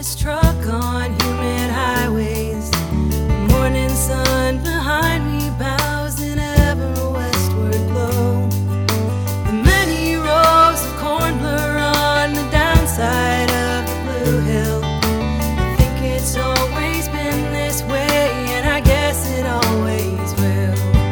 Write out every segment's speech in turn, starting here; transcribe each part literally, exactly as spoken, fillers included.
struck on humid highways. The morning sun behind me bows in ever a westward glow. The many rows of corn blur on the downside of the blue hill. I think it's always been this way, and I guess it always will.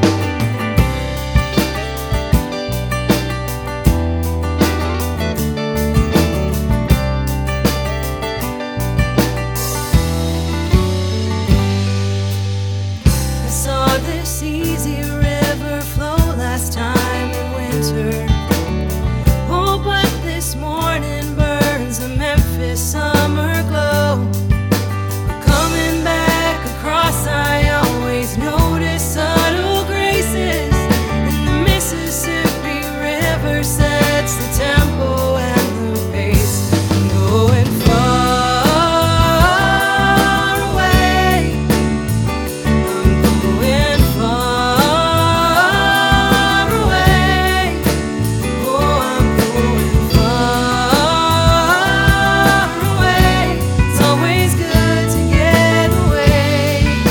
This easy river flow last time in winter. Oh, but this morning burns a Memphis summer glow. Coming back across, I always notice subtle graces, and the Mississippi River sets the tempo and the pace. I'm going far away. I'm going far away. Oh, I'm going far away. It's always good to get away.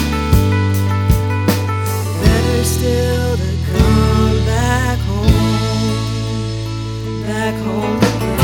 Better still to come back home, back home to play.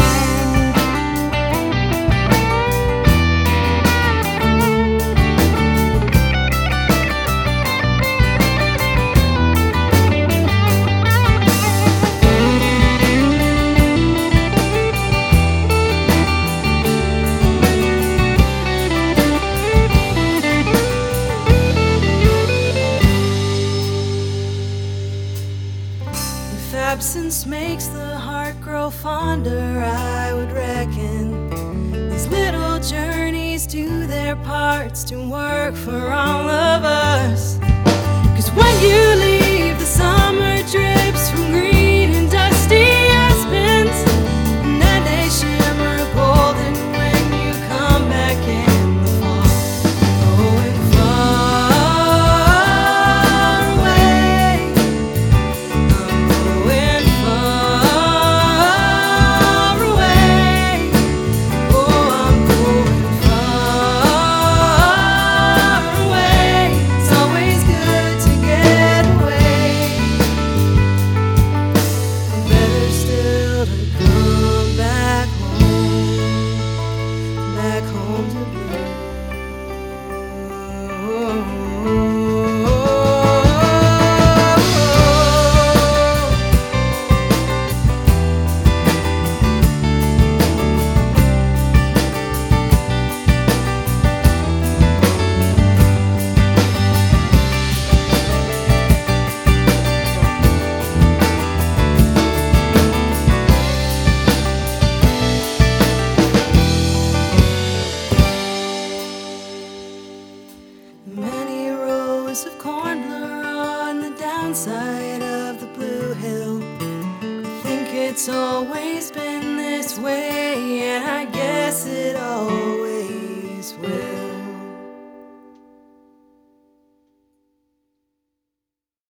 If absence makes the heart grow fonder, I would reckon these little journeys do their parts to work for all of us. 'Cause when you leave, the summer drips from green and dusty aspens, and then they shimmer golden when you come back in the fall. Going far away. I'm going far away. Oh, I'm going far away. It's always good to get away. Better still to come back home, back home to blue. Many rows of corn blur on the downside of the blue hill. I think it's always been this way, and I guess it always will.